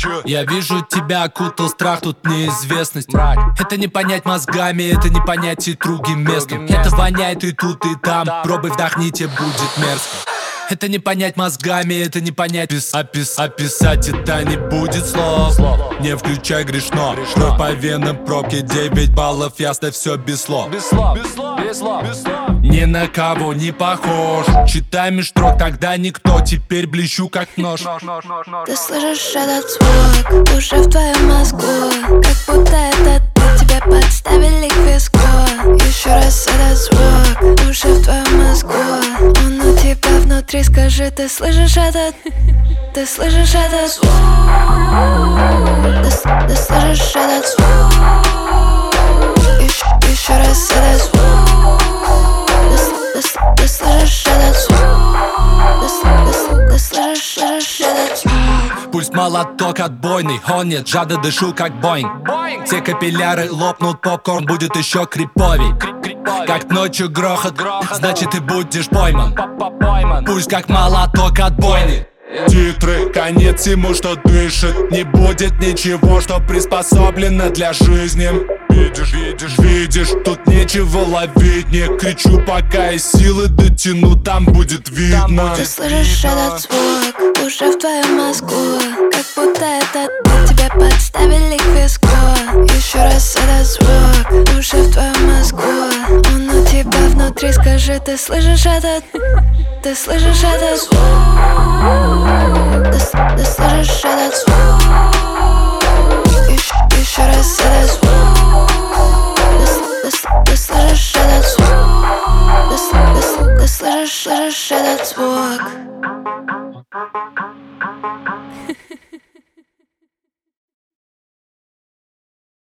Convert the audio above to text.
Я вижу тебя, окутал страх, тут неизвестность. Это не понять мозгами, это не понять и другим местом. Это воняет и тут, и там. Пробуй, вдохните, будет мерзко. Это не понять мозгами, это не понять описать это не будет слов. Не включай грешно. Кровь по венам, пробки 9 баллов, ясно все без слов. Ни на кого не похож. Читай меж строк, тогда никто. Теперь блещу как нож. Ты слышишь этот звук, уже в твоем мозгу. Как будто это ты, тебя подставили к виску. Еще раз этот звук, уже в твоем мозгу. Он у тебя внутри, скажи, ты слышишь этот? Ты слышишь этот звук? Ты слышишь этот звук? Еще раз этот звук. Ты слышишь этот звук? Ты слышишь этот звук? Пусть молоток отбойный, он нет, жадно дышу как Боинг. Все капилляры лопнут, попкорн будет еще криповей. Как ночью грохот, значит ты будешь пойман. Пусть как молоток отбойный. Титры, конец всему, что дышит. Не будет ничего, что приспособлено для жизни. Видишь, тут нечего ловить. Не кричу, пока и силы дотяну, там будет видно. Ты слышишь этот звук, уже в твоем мозгу. Как будто это ты, тебя подставили к виску. Еще раз этот звук, уже в твоем мозгу. Он у тебя внутри, скажи, ты слышишь этот? Ты слышишь этот звук? Ты слышишь этот